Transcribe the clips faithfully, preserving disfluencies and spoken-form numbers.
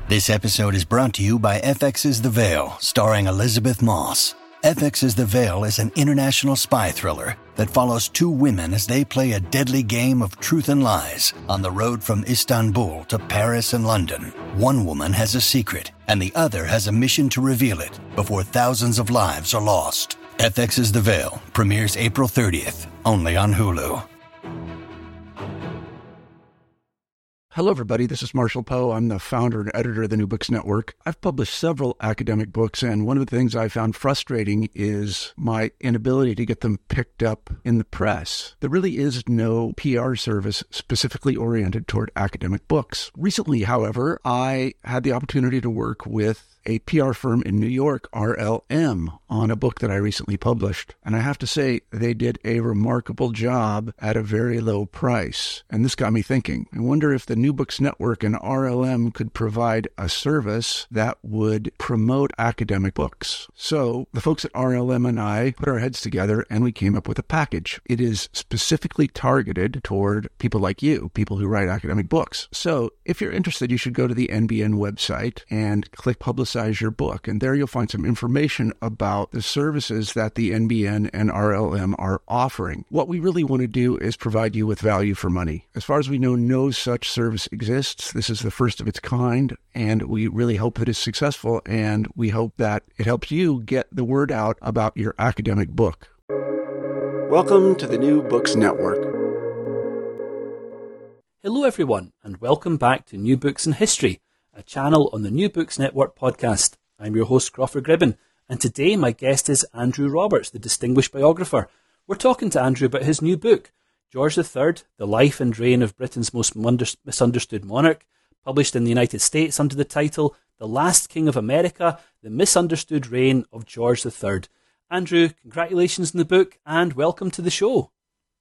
This episode is brought to you by F X's The Veil, starring Elizabeth Moss. F X's The Veil is an international spy thriller that follows two women as they play a deadly game of truth and lies on the road from Istanbul to Paris and London. One woman has a secret, and the other has a mission to reveal it before thousands of lives are lost. F X's The Veil premieres April thirtieth, only on Hulu. Hello, everybody. This is Marshall Poe. I'm the founder and editor of the New Books Network. I've published several academic books, and one of the things I found frustrating is my inability to get them picked up in the press. There really is no P R service specifically oriented toward academic books. Recently, however, I had the opportunity to work with a P R firm in New York, R L M, on a book that I recently published. And I have to say, they did a remarkable job at a very low price. And this got me thinking. I wonder if the New Books Network and R L M could provide a service that would promote academic books. So the folks at R L M and I put our heads together and we came up with a package. It is specifically targeted toward people like you, people who write academic books. So if you're interested, you should go to the N B N website and click Publicize your book, and there you'll find some information about the services that the N B N and R L M are offering. What we really want to do is provide you with value for money. As far as we know, no such service exists. This is the first of its kind, and we really hope it is successful, and we hope that it helps you get the word out about your academic book. Welcome to the New Books Network. Hello everyone, and welcome back to New Books in History, a channel on the New Books Network podcast. I'm your host, Crawford Gribben, and today my guest is Andrew Roberts, the distinguished biographer. We're talking to Andrew about his new book, George the Third, The Life and Reign of Britain's Most Misunderstood Monarch, published in the United States under the title The Last King of America, The Misunderstood Reign of George the Third. Andrew, congratulations on the book, and welcome to the show.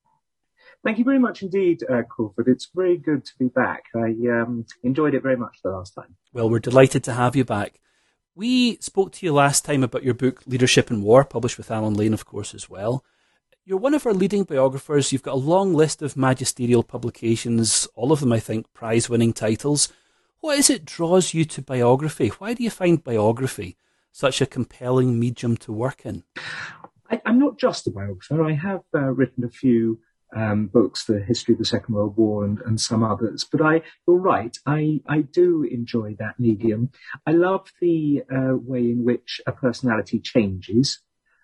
Thank you very much indeed, uh, Crawford. It's very good to be back. I um, enjoyed it very much the last time. Well, we're delighted to have you back. We spoke to you last time about your book, Leadership in War, published with Alan Lane, of course, as well. You're one of our leading biographers. You've got a long list of magisterial publications, all of them, I think, prize-winning titles. What is it draws you to biography? Why do you find biography such a compelling medium to work in? I, I'm not just a biographer. I have uh, written a few Um, books, the history of the Second World War and, and some others. But I, you're right, I, I do enjoy that medium. I love the uh, way in which a personality changes,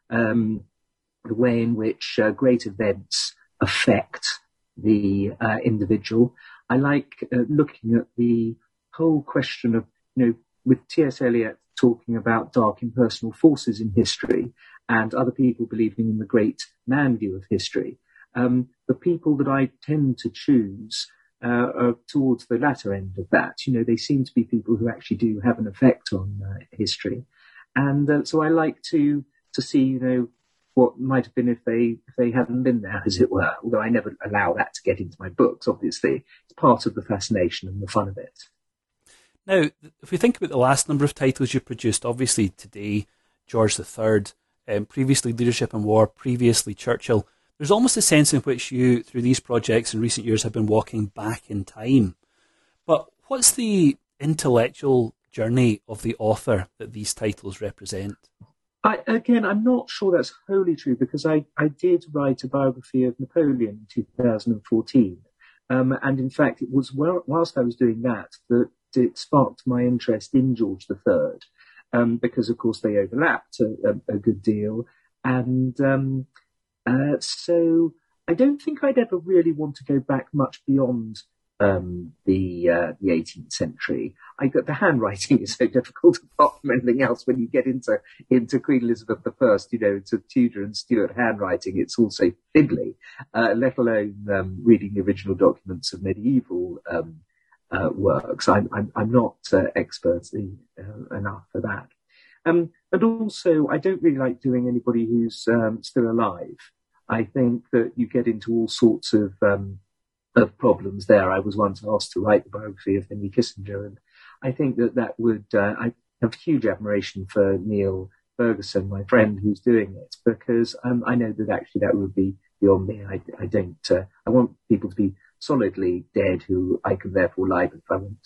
um, the way in which uh, great events affect the uh, individual. I like uh, looking at the whole question of, you know, with T S Eliot talking about dark impersonal forces in history and other people believing in the great man view of history. Um, the people that I tend to choose uh, are towards the latter end of that. You know, they seem to be people who actually do have an effect on uh, history. And uh, so I like to to see, you know, what might have been if they if they hadn't been there, as it were, although I never allow that to get into my books, obviously. It's part of the fascination and the fun of it. Now, if we think about the last number of titles you produced, obviously today, George the Third, um, previously Leadership in War, previously Churchill, there's almost a sense in which you, through these projects in recent years, have been walking back in time. But what's the intellectual journey of the author that these titles represent? I, again, I'm not sure that's wholly true, because I, I did write a biography of Napoleon in two thousand fourteen. Um, and in fact, it was well, whilst I was doing that that it sparked my interest in George the Third, um, because, of course, they overlapped a, a, a good deal. And um, uh, so I don't think I'd ever really want to go back much beyond um, the uh, the eighteenth century. I got the handwriting is so difficult apart from anything else. When you get into into Queen Elizabeth the First, you know, into Tudor and Stuart handwriting, it's also fiddly. Uh, let alone um, reading the original documents of medieval um, uh, works. I'm I'm, I'm not uh, expert uh, enough for that. Um, and also, I don't really like doing anybody who's um, still alive. I think that you get into all sorts of um, of problems there. I was once asked to write the biography of Henry Kissinger, and I think that that would, uh, I have huge admiration for Neil Ferguson, my friend who's doing it, because um, I know that actually that would be beyond me. I, I don't, uh, I want people to be solidly dead who I can therefore libel if I want to.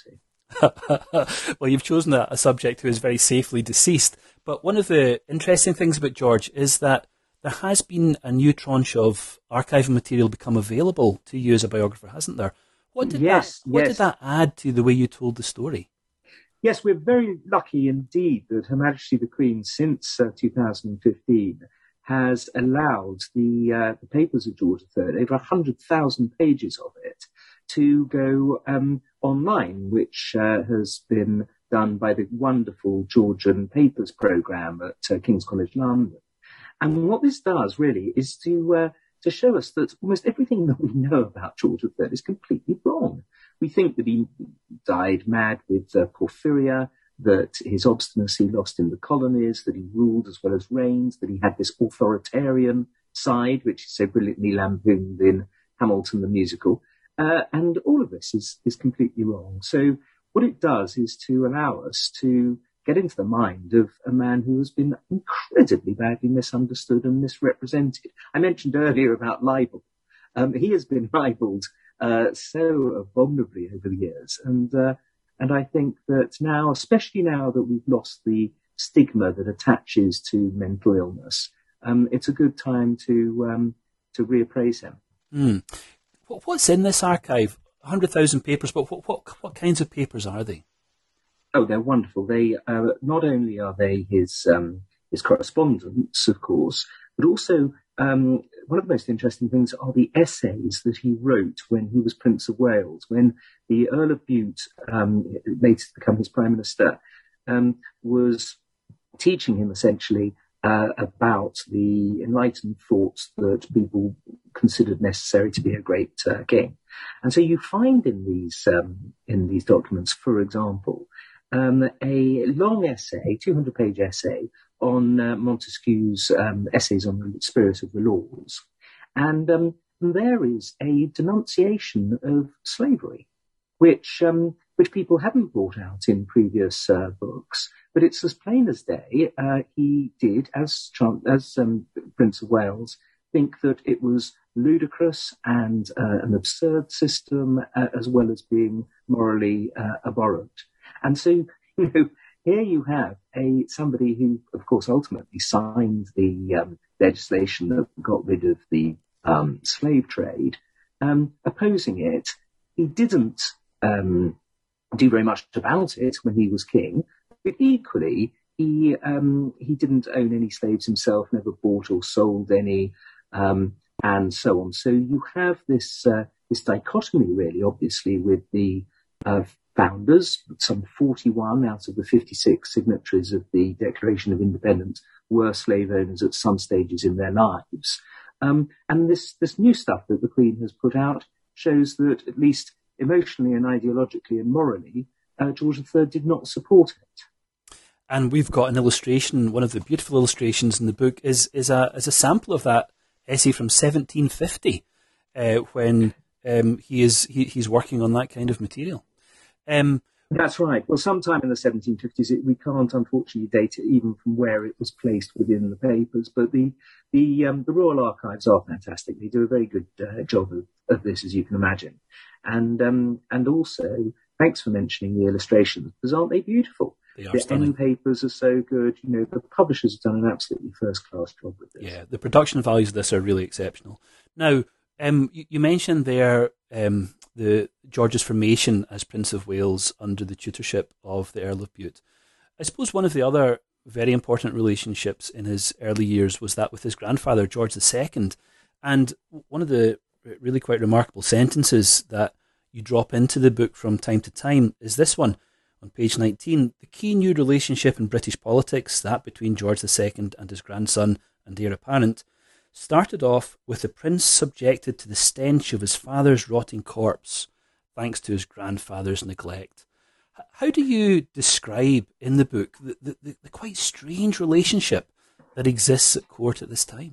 Well, you've chosen a, a subject who is very safely deceased. But one of the interesting things about George is that there has been a new tranche of archival material become available to you as a biographer, hasn't there? What did yes, that What yes. did that add to the way you told the story? Yes, we're very lucky indeed that Her Majesty the Queen, since uh, two thousand fifteen, has allowed the, uh, the papers of George the Third, over one hundred thousand pages of it, to go um, online, which uh, has been done by the wonderful Georgian Papers programme at uh, King's College London. And what this does really is to uh, to show us that almost everything that we know about George the Third is completely wrong. We think that he died mad with uh, porphyria, that his obstinacy lost him the colonies, that he ruled as well as reigned, that he had this authoritarian side, which is so brilliantly lampooned in Hamilton the musical. Uh, and all of this is, is completely wrong. So what it does is to allow us to get into the mind of a man who has been incredibly badly misunderstood and misrepresented. I mentioned earlier about libel. Um, he has been libelled uh, so abominably over the years. And uh, and I think that now, especially now that we've lost the stigma that attaches to mental illness, um, it's a good time to um, to reappraise him. Mm. What's in this archive? one hundred thousand papers, but what, what, what kinds of papers are they? Oh, they're wonderful. They uh, not only are they his um, his correspondence, of course, but also um, one of the most interesting things are the essays that he wrote when he was Prince of Wales, when the Earl of Bute, um, later to become his Prime Minister, um, was teaching him essentially uh, about the enlightened thoughts that people considered necessary to be a great uh, king. And so you find in these um, in these documents, for example, Um, a long essay, two hundred page essay on uh, Montesquieu's um, essays on the spirit of the laws. And um, there is a denunciation of slavery, which um, which people haven't brought out in previous uh, books, but it's as plain as day. Uh, he did, as, as um, Prince of Wales, think that it was ludicrous and uh, an absurd system, uh, as well as being morally uh, abhorrent. And so, you know, here you have a somebody who, of course, ultimately signed the um, legislation that got rid of the um, slave trade, um, opposing it. He didn't um, do very much about it when he was king, but equally, he um, he didn't own any slaves himself, never bought or sold any, um, and so on. So you have this uh, this dichotomy, really, obviously, with the uh, founders. Some forty-one out of the fifty-six signatories of the Declaration of Independence were slave owners at some stages in their lives. Um, and this, this new stuff that the Queen has put out shows that, at least emotionally and ideologically and morally, uh, George the Third did not support it. And we've got an illustration. One of the beautiful illustrations in the book is is a is a sample of that essay from seventeen fifty, uh, when um, he is he, he's working on that kind of material. Um, That's right. Well, sometime in the seventeen fifties, it, we can't unfortunately date it even from where it was placed within the papers. But the the um, the Royal Archives are fantastic. They do a very good uh, job of, of this, as you can imagine. And um, and also, thanks for mentioning the illustrations, because aren't they beautiful? They are the stunning. end papers are so good. You know, the publishers have done an absolutely first-class job with this. Yeah, the production values of this are really exceptional. Now, um, you, you mentioned there um, the George's formation as Prince of Wales under the tutorship of the Earl of Bute. I suppose one of the other very important relationships in his early years was that with his grandfather, George the Second. And one of the really quite remarkable sentences that you drop into the book from time to time is this one. On page nineteen, the key new relationship in British politics, that between George the Second and his grandson and heir apparent, started off with the prince subjected to the stench of his father's rotting corpse, thanks to his grandfather's neglect. How do you describe in the book the, the, the quite strange relationship that exists at court at this time?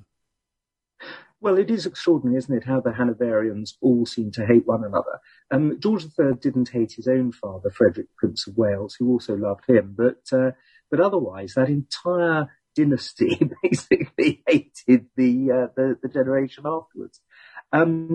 Well, it is extraordinary, isn't it, how the Hanoverians all seem to hate one another. Um, George the Third didn't hate his own father, Frederick, Prince of Wales, who also loved him, but uh, but otherwise, that entire dynasty basically hated the, uh, the the generation afterwards. Um,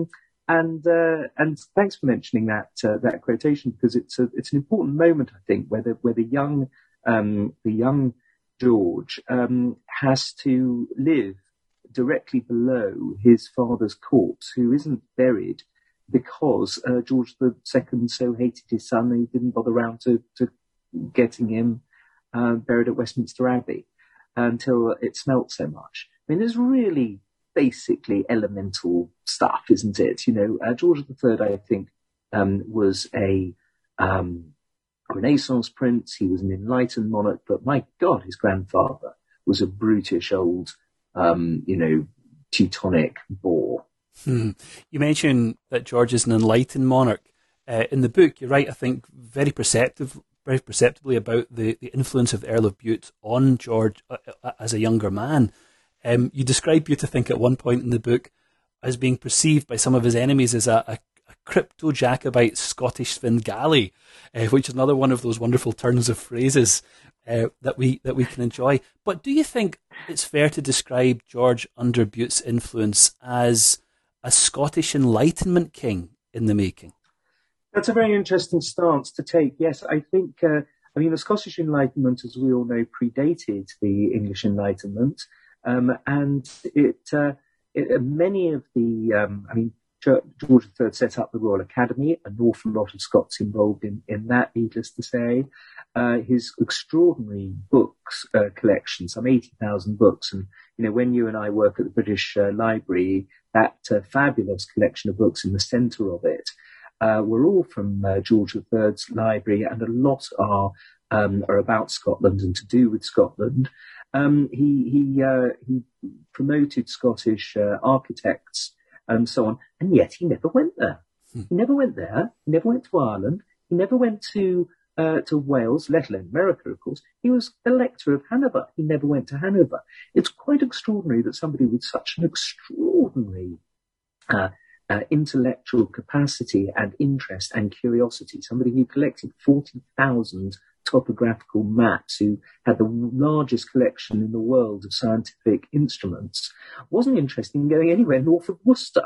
and uh, and thanks for mentioning that uh, that quotation, because it's a it's an important moment, I think, where the where the young um, the young George um, has to live directly below his father's corpse, who isn't buried because uh, George the Second so hated his son he didn't bother round to, to getting him uh, buried at Westminster Abbey until it smelt so much. I mean, there's really basically elemental stuff, isn't it? You know, uh, George the Third, I think, um, was a um, Renaissance prince. He was an enlightened monarch, but my God, his grandfather was a brutish old, um, you know, Teutonic boar. Hmm. You mentioned that George is an enlightened monarch. Uh, in the book, you write, I think, very perceptive, very perceptibly about the, the influence of the Earl of Bute on George uh, uh, as a younger man. Um, you describe Bute, I think, at one point in the book as being perceived by some of his enemies as a, a, a crypto-Jacobite Scottish Svengali, uh, which is another one of those wonderful turns of phrases uh, that we that we can enjoy. But do you think it's fair to describe George under Bute's influence as a Scottish Enlightenment king in the making? That's a very interesting stance to take. Yes, I think, uh, I mean, the Scottish Enlightenment, as we all know, predated the English Enlightenment. Um, and it, uh, it, many of the, um, I mean, George the Third set up the Royal Academy, an awful lot of Scots involved in, in that, needless to say. Uh, his extraordinary books uh, collection, some eighty thousand books. And, you know, when you and I work at the British uh, Library, that uh, fabulous collection of books in the centre of it uh, were all from uh, George the Third's library, and a lot are um, are about Scotland and to do with Scotland. Um, he he uh, he promoted Scottish uh, architects and so on, and yet he never went there. Hmm. He never went there. He never went to Ireland. He never went to uh, to Wales, let alone America, of course. He was Elector of Hanover. He never went to Hanover. It's quite extraordinary that somebody with such an extraordinary uh, uh, intellectual capacity and interest and curiosity, somebody who collected forty thousand topographical maps, who had the largest collection in the world of scientific instruments, wasn't interested in going anywhere north of Worcester.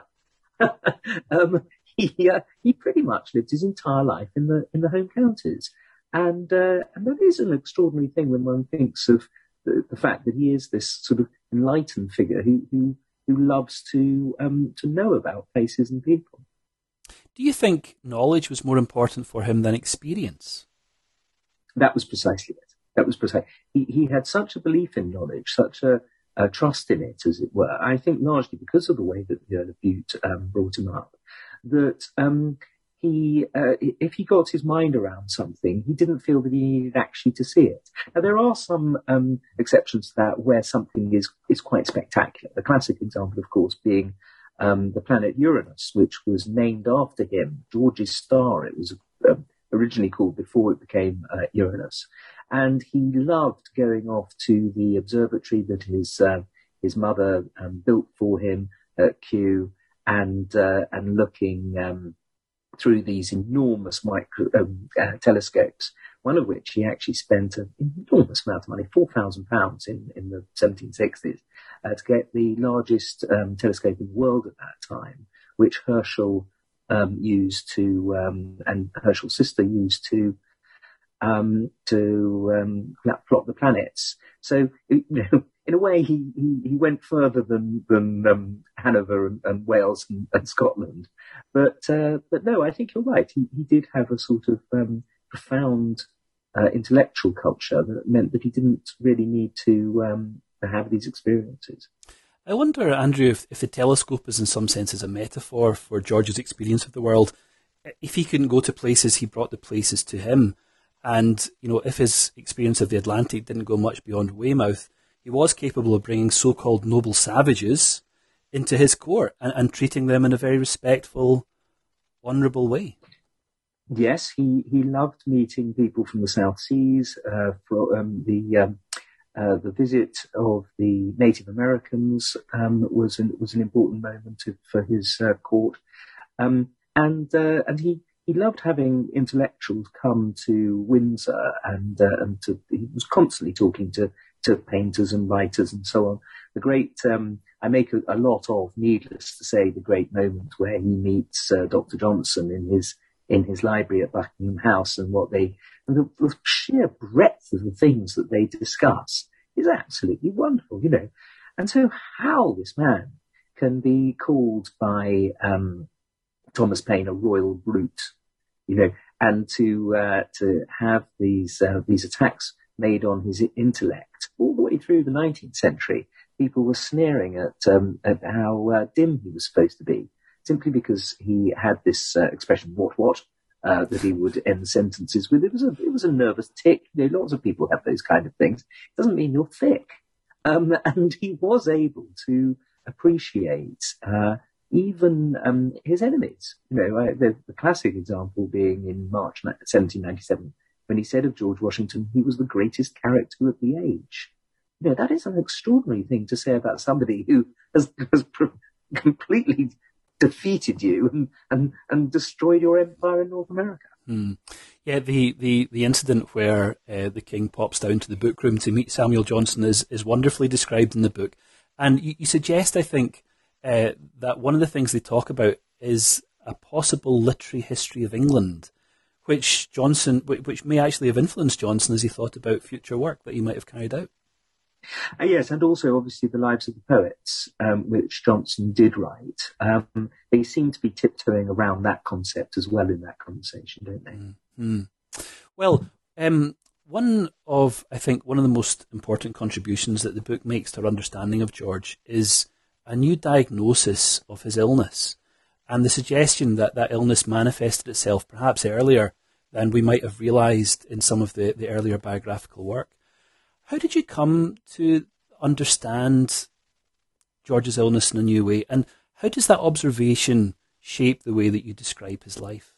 um, he uh, he pretty much lived his entire life in the in the home counties, and uh, and that is an extraordinary thing when one thinks of the, the fact that he is this sort of enlightened figure who who, who loves to um, to know about places and people. Do you think knowledge was more important for him than experience? That was precisely it. That was precisely. He, he had such a belief in knowledge, such a, a trust in it, as it were. I think largely because of the way that the Earl of Bute um, brought him up, that um, he, uh, if he got his mind around something, he didn't feel that he needed actually to see it. Now, there are some um, exceptions to that where something is is quite spectacular. The classic example, of course, being um, the planet Uranus, which was named after him, George's star. It was um, originally called before it became uh, Uranus. And he loved going off to the observatory that his uh, his mother um, built for him at Kew, and uh, and looking um, through these enormous micro um, uh, telescopes, one of which he actually spent an enormous amount of money, four thousand pounds in, in the seventeen sixties, uh, to get the largest um, telescope in the world at that time, which Herschel Um, used to, um, and Herschel's sister used to, um, to um, plot the planets. So, you know, in a way, he he, he went further than than um, Hanover and, and Wales and, and Scotland. But uh, but no, I think you're right. He he did have a sort of um, profound uh, intellectual culture that meant that he didn't really need to um, to have these experiences. I wonder, Andrew, if, if the telescope is in some senses a metaphor for George's experience of the world. If he couldn't go to places, he brought the places to him. And, you know, if his experience of the Atlantic didn't go much beyond Weymouth, he was capable of bringing so-called noble savages into his court and, and treating them in a very respectful, honourable way. Yes, he, he loved meeting people from the South Seas, uh, from um, the... Um, Uh, the visit of the Native Americans um, was an, was an important moment to, for his uh, court, um, and uh, and he he loved having intellectuals come to Windsor, and uh, and to, he was constantly talking to, to painters and writers and so on. The great, um, I make a, a lot of, needless to say, the great moment where he meets uh, Doctor Johnson in his in his library at Buckingham House, and what they and the, the sheer breadth of the things that they discuss is absolutely wonderful, you know. And so, how this man can be called by um, Thomas Paine a royal brute, you know, and to uh, to have these uh, these attacks made on his intellect all the way through the nineteenth century, people were sneering at um, at how uh, dim he was supposed to be, simply because he had this uh, expression "what what" uh, that he would end sentences with. It was a it was a nervous tick. You know, lots of people have those kind of things. It doesn't mean you're thick, um, and he was able to appreciate uh, even um, his enemies. You know, uh, the, the classic example being in March seventeen ninety-seven, when he said of George Washington, he was the greatest character of the age. You know, that is an extraordinary thing to say about somebody who has, has pr- completely defeated you and, and, and destroyed your empire in North America. Mm. Yeah, the, the, the incident where uh, the king pops down to the book room to meet Samuel Johnson is, is wonderfully described in the book. And you, you suggest, I think, uh, that one of the things they talk about is a possible literary history of England, which Johnson, which may actually have influenced Johnson as he thought about future work that he might have carried out. Uh, yes, and also obviously the lives of the poets, um, which Johnson did write. Um, they seem to be tiptoeing around that concept as well in that conversation, don't they? Mm-hmm. Well, um, one of, I think, one of the most important contributions that the book makes to our understanding of George is a new diagnosis of his illness, and the suggestion that that illness manifested itself perhaps earlier than we might have realised in some of the, the earlier biographical work. How did you come to understand George's illness in a new way, and how does that observation shape the way that you describe his life?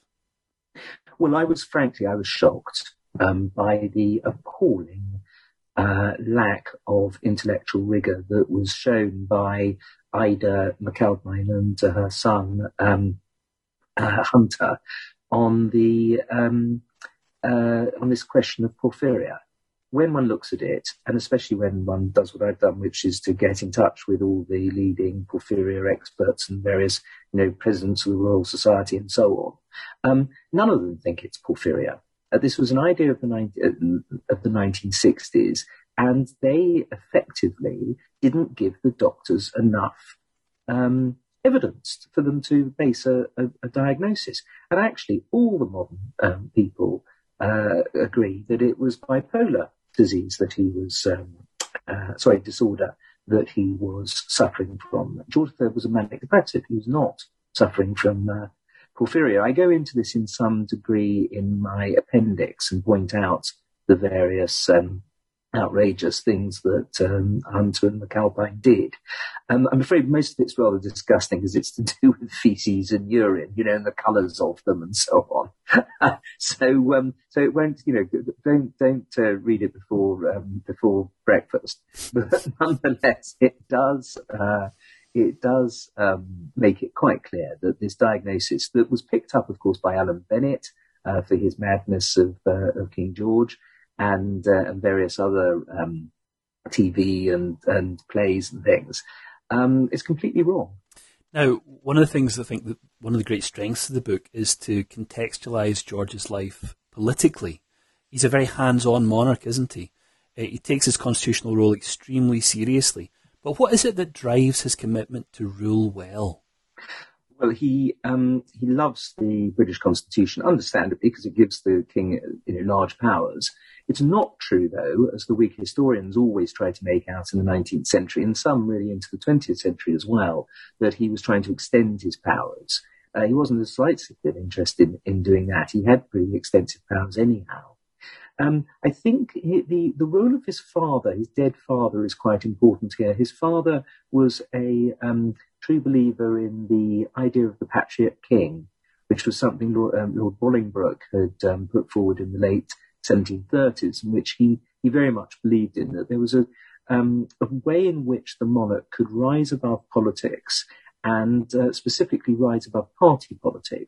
Well, I was, frankly, I was shocked um, by the appalling uh, lack of intellectual rigour that was shown by Ida McAlpine and uh, her son, um, uh, Hunter, on the um, uh, on this question of porphyria. When one looks at it, and especially when one does what I've done, which is to get in touch with all the leading porphyria experts and various, you know, presidents of the Royal Society and so on, um, none of them think it's porphyria. Uh, this was an idea of the, ni- of the nineteen sixties, and they effectively didn't give the doctors enough um, evidence for them to base a, a, a diagnosis. And actually, all the modern um, people uh, agree that it was bipolar disease that he was, um, uh, sorry, disorder that he was suffering from. George the Third was a manic depressive. He was not suffering from uh, porphyria. I go into this in some degree in my appendix and point out the various um, outrageous things that um, Hunter and McAlpine did. Um, I'm afraid most of it's rather disgusting because it's to do with feces and urine, you know, and the colours of them and so on. so, um, so it won't, you know, don't don't uh, read it before um, before breakfast. But nonetheless, it does uh, it does um, make it quite clear that this diagnosis that was picked up, of course, by Alan Bennett uh, for his madness of uh, of King George. And, uh, and various other um, T V and, and plays and things, um, it's completely wrong. Now, one of the things I think that one of the great strengths of the book is to contextualise George's life politically. He's a very hands-on monarch, isn't he? Uh, he takes his constitutional role extremely seriously. But what is it that drives his commitment to rule well? Well, he um, he loves the British Constitution, understandably, because it gives the king, you know, large powers. It's not true, though, as the Whig historians always try to make out in the nineteenth century, and some really into the twentieth century as well, that he was trying to extend his powers. Uh, he wasn't the slightest bit interested in, in doing that. He had pretty extensive powers anyhow. Um, I think he, the, the role of his father, his dead father, is quite important here. His father was a um, true believer in the idea of the patriot king, which was something Lord, um, Lord Bolingbroke had um, put forward in the late seventeen thirties, in which he, he very much believed in, that there was a, um, a way in which the monarch could rise above politics and uh, specifically rise above party politics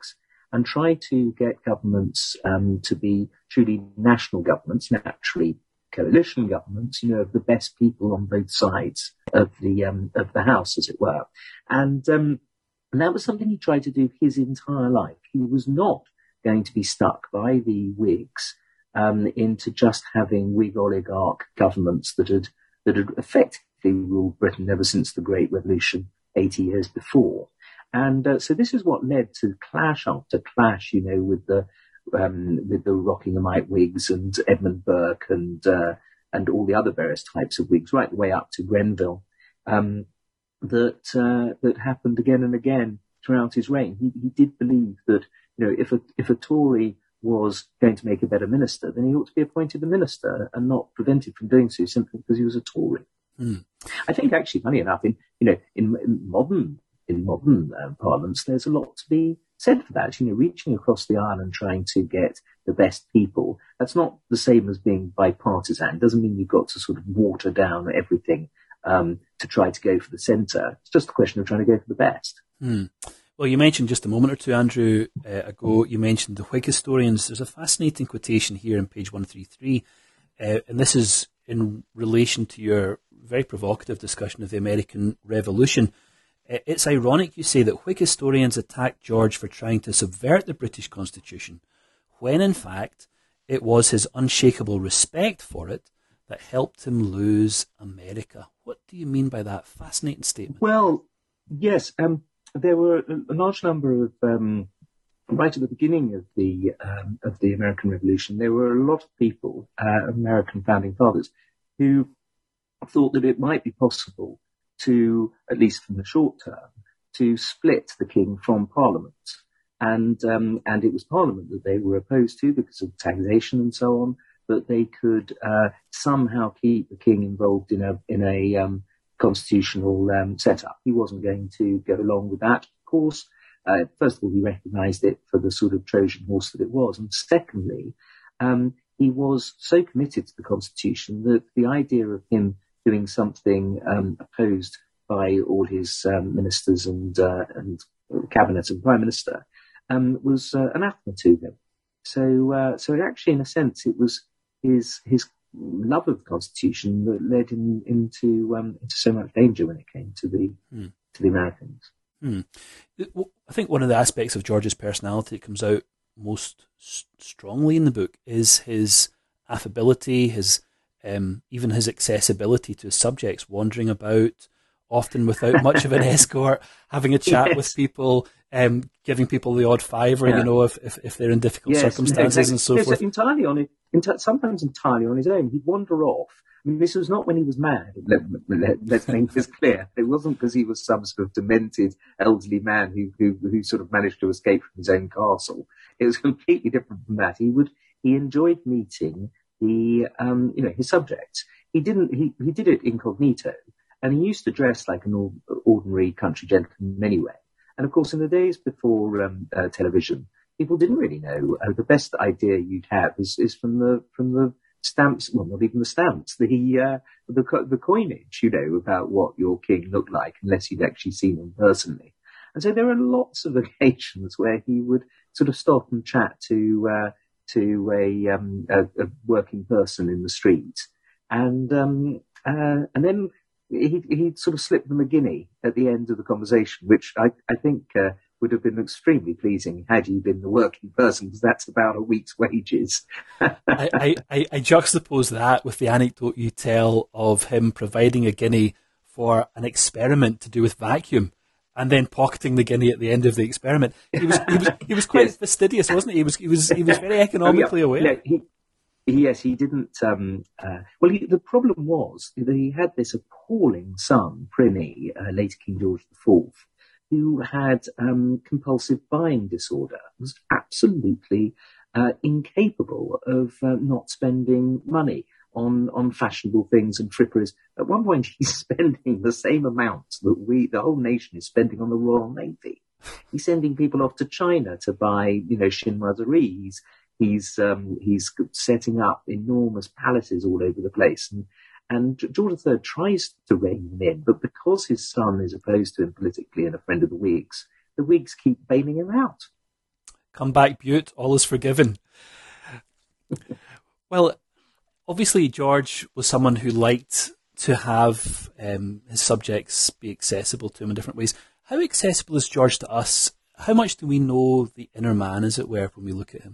and try to get governments um, to be truly national governments, naturally coalition governments, you know, of the best people on both sides of the um, of the house, as it were. And, um, and that was something he tried to do his entire life. He was not going to be stuck by the Whigs um, into just having Whig oligarch governments that had that had effectively ruled Britain ever since the Great Revolution eighty years before. And uh, so this is what led to clash after clash, you know, with the um, with the Rockinghamite Whigs and Edmund Burke and uh, and all the other various types of Whigs, right the way up to Grenville, um, that uh, that happened again and again throughout his reign. He, he did believe that, you know, if a if a Tory was going to make a better minister, then he ought to be appointed a minister and not prevented from doing so simply because he was a Tory. Mm. I think, actually, funny enough, in you know, in, in modern in modern uh, parliaments, there's a lot to be said for that. You know, reaching across the aisle and trying to get the best people. That's not the same as being bipartisan. It doesn't mean you've got to sort of water down everything um, to try to go for the centre. It's just a question of trying to go for the best. Mm. Well, you mentioned just a moment or two, Andrew, uh, ago, you mentioned the Whig historians. There's a fascinating quotation here on page one thirty-three, uh, and this is in relation to your very provocative discussion of the American Revolution. Uh, it's ironic, you say, that Whig historians attacked George for trying to subvert the British Constitution, when in fact it was his unshakable respect for it that helped him lose America. What do you mean by that? Fascinating statement. Well, yes, um, there were a large number of, um, right at the beginning of the um, of the American Revolution, there were a lot of people, uh, American founding fathers, who thought that it might be possible to, at least from the short term, to split the king from Parliament. And um, and it was Parliament that they were opposed to because of taxation and so on, that they could uh, somehow keep the king involved in a in a um, constitutional um, setup. He wasn't going to go along with that, of course. Uh, first of all, he recognised it for the sort of Trojan horse that it was. And secondly, um, he was so committed to the Constitution that the idea of him doing something um, opposed by all his um, ministers and uh, and cabinet and prime minister um, was uh, anathema to him. So, uh, so actually, in a sense, it was his his love of the Constitution that led him into um, into so much danger when it came to the mm. to the Americans. Mm. I think one of the aspects of George's personality that comes out most s- strongly in the book is his affability, his um, even his accessibility to his subjects, wandering about, often without much of an escort, having a chat yes. with people, um, giving people the odd fiver, yeah. you know, if, if if they're in difficult yes, circumstances exactly. and so yes, forth. Entirely on it, enti- sometimes entirely on his own. He'd wander off. I mean, this was not when he was mad. Let, let, let's make this clear. It wasn't because he was some sort of demented elderly man who, who who sort of managed to escape from his own castle. It was completely different from that. He would he enjoyed meeting the um you know his subjects. He didn't he he did it incognito, and he used to dress like an ordinary country gentleman anyway. And of course, in the days before um, uh, television, people didn't really know. Uh, the best idea you'd have is is from the from the stamps, well, not even the stamps, the uh, the the coinage, you know, about what your king looked like, unless you'd actually seen him personally. And so there are lots of occasions where he would sort of stop and chat to uh, to a, um, a a working person in the street, and um, uh, and then he he'd sort of slip them a guinea at the end of the conversation, which I I think. Uh, would have been extremely pleasing had you been the working person, because that's about a week's wages. I, I, I juxtapose that with the anecdote you tell of him providing a guinea for an experiment to do with vacuum, and then pocketing the guinea at the end of the experiment. He was he was he was quite yes. fastidious, wasn't he? He was he was he was very economically oh, yeah. aware. Yeah, he, yes, he didn't. Um, uh, well, he, the problem was that he had this appalling son, Pliny, uh, later King George the Fourth, who had um, compulsive buying disorder, was absolutely uh, incapable of uh, not spending money on, on fashionable things and fripperies. At one point, he's spending the same amount that we, the whole nation, is spending on the Royal Navy. He's sending people off to China to buy, you know, chinoiserie. He's he's um, he's setting up enormous palaces all over the place. And And George the Third tries to rein him in, but because his son is opposed to him politically and a friend of the Whigs, the Whigs keep bailing him out. come back, Butte, all is forgiven. Well, obviously George was someone who liked to have um, his subjects be accessible to him in different ways. How accessible is George to us? How much do we know the inner man, as it were, when we look at him?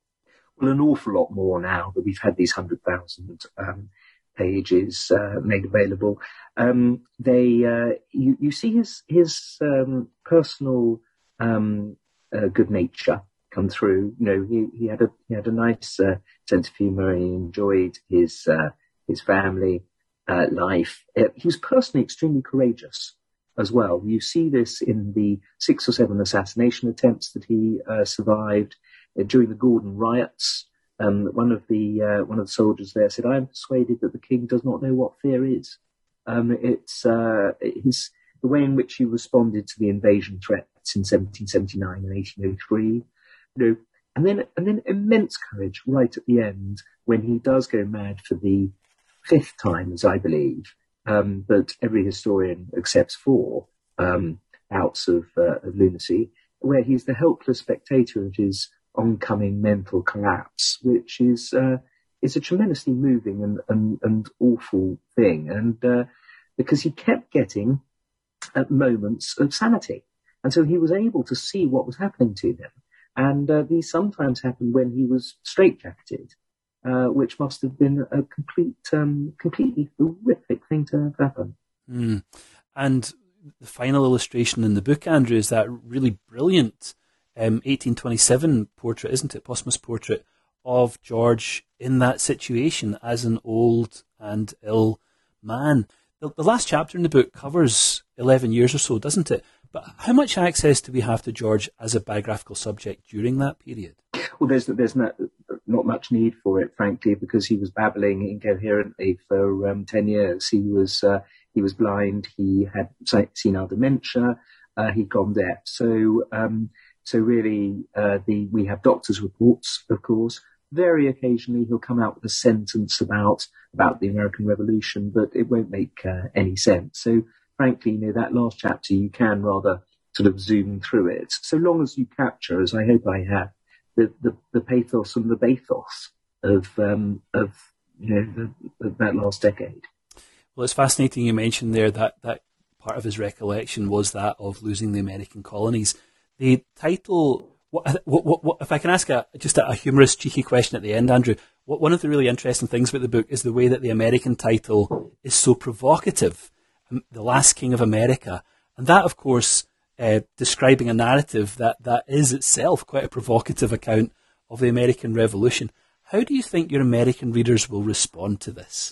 Well, an awful lot more now that we've had these one hundred thousand um, pages uh, made available. Um, they, uh, you, you see his, his um, personal um, uh, good nature come through. You know, he, he had a he had a nice uh, sense of humour. He enjoyed his uh, his family uh, life. Uh, he was personally extremely courageous as well. You see this in the six or seven assassination attempts that he uh, survived uh, during the Gordon riots. Um, one of the uh, one of the soldiers there said, "I am persuaded that the king does not know what fear is." Um, it's uh, his the way in which he responded to the invasion threats in seventeen seventy-nine and eighteen oh three. You know, and then and then immense courage right at the end when he does go mad for the fifth time, as I believe, um, but every historian accepts four um, bouts of, uh, of lunacy, where he's the helpless spectator of his oncoming mental collapse, which is uh, is a tremendously moving and, and, and awful thing, and uh, because he kept getting at moments of sanity, and so he was able to see what was happening to him. And uh, these sometimes happened when he was straitjacketed, uh, which must have been a complete, um, completely horrific thing to have happen. Mm. And the final illustration in the book, Andrew, is that really brilliant um, eighteen twenty-seven portrait, isn't it? Posthumous portrait of George in that situation as an old and ill man. The, the last chapter in the book covers eleven years or so, doesn't it? But how much access do we have to George as a biographical subject during that period? Well, there's there's not, not much need for it, frankly, because he was babbling incoherently for um, ten years. He was uh, he was blind. He had senile dementia. Uh, he'd gone deaf. So um, so really, uh, the we have doctors' reports, of course. Very occasionally, he'll come out with a sentence about about the American Revolution, but it won't make uh, any sense. So. Frankly, you know, that last chapter, you can rather sort of zoom through it, so long as you capture, as I hope I have, the, the, the pathos and the bathos of, um, of you know, the, of that last decade. Well, it's fascinating you mentioned there that, that part of his recollection was that of losing the American colonies. The title, what, what, what, what, if I can ask a, just a, a humorous, cheeky question at the end, Andrew, what, one of the really interesting things about the book is the way that the American title is so provocative. The Last King of America, and that, of course, uh, describing a narrative that, that is itself quite a provocative account of the American Revolution. How do you think your American readers will respond to this?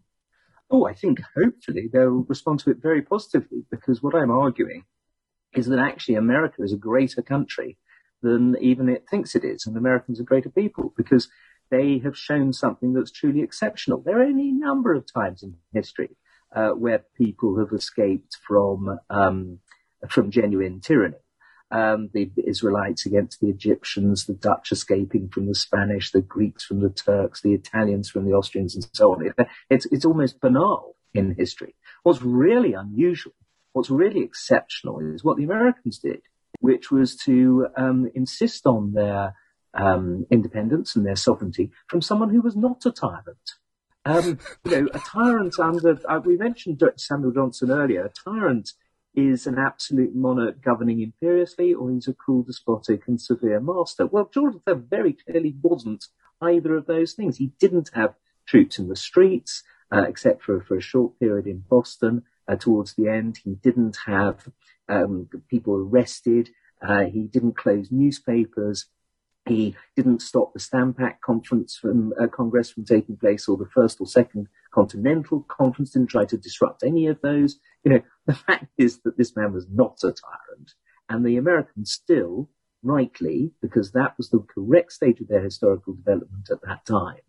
Oh, I think hopefully they'll respond to it very positively, because what I'm arguing is that actually America is a greater country than even it thinks it is, and Americans are greater people because they have shown something that's truly exceptional. There are any number of times in history Uh, where people have escaped from um, from genuine tyranny. Um, the Israelites against the Egyptians, the Dutch escaping from the Spanish, the Greeks from the Turks, the Italians from the Austrians, and so on. It's, it's almost banal in history. What's really unusual, what's really exceptional is what the Americans did, which was to um, insist on their um, independence and their sovereignty from someone who was not a tyrant. Um, you know, a tyrant under, uh, we mentioned Samuel Johnson earlier, a tyrant is an absolute monarch governing imperiously, or he's a cruel, despotic and severe master. Well, George the Third very clearly wasn't either of those things. He didn't have troops in the streets, uh, except for, for a short period in Boston uh, towards the end. He didn't have um, people arrested. Uh, he didn't close newspapers. He didn't stop the Stamp Act conference from uh, Congress from taking place, or the first or second Continental Conference. Didn't try to disrupt any of those. You know, the fact is that this man was not a tyrant, and the Americans still, rightly, because that was the correct state of their historical development at that time,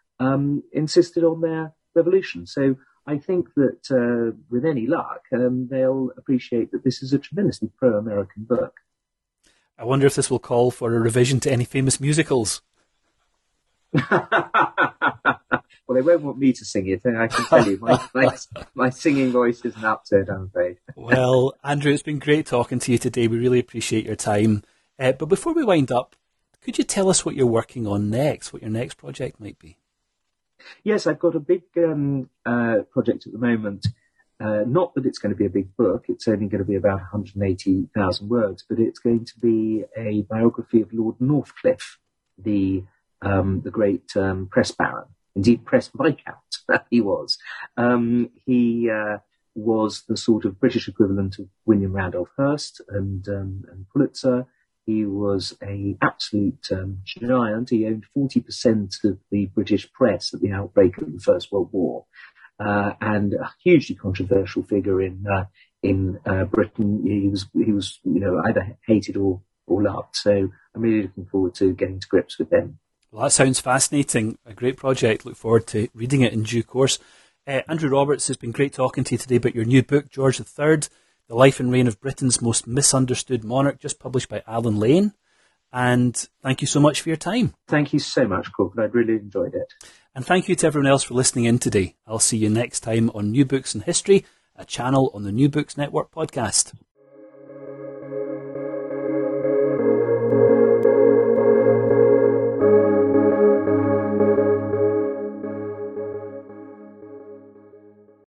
um, insisted on their revolution. So I think that uh, with any luck, um, they'll appreciate that this is a tremendously pro-American book. I wonder if this will call for a revision to any famous musicals. Well, they won't want me to sing it, I can tell you. My, my, my singing voice isn't up to it, I'm afraid. Well, Andrew, it's been great talking to you today. We really appreciate your time. Uh, but before we wind up, could you tell us what you're working on next, what your next project might be? Yes, I've got a big um, uh, project at the moment. Uh, not that it's going to be a big book. It's only going to be about one hundred eighty thousand words, but it's going to be a biography of Lord Northcliffe, the um, the great um, press baron, indeed press viscount he was. Um, he uh, was the sort of British equivalent of William Randolph Hearst and, um, and Pulitzer. He was a absolute um, giant. He owned forty percent of the British press at the outbreak of the First World War. Uh, and a hugely controversial figure in uh, in uh, Britain. He was he was you know either hated or or loved. So I'm really looking forward to getting to grips with him. Well, that sounds fascinating. A great project. Look forward to reading it in due course. Uh, Andrew Roberts, it's been great talking to you today about your new book, George the Third, The Life and Reign of Britain's Most Misunderstood Monarch, just published by Alan Lane. And thank you so much for your time. Thank you so much, Crawford. I've really enjoyed it. And thank you to everyone else for listening in today. I'll see you next time on New Books in History, a channel on the New Books Network podcast.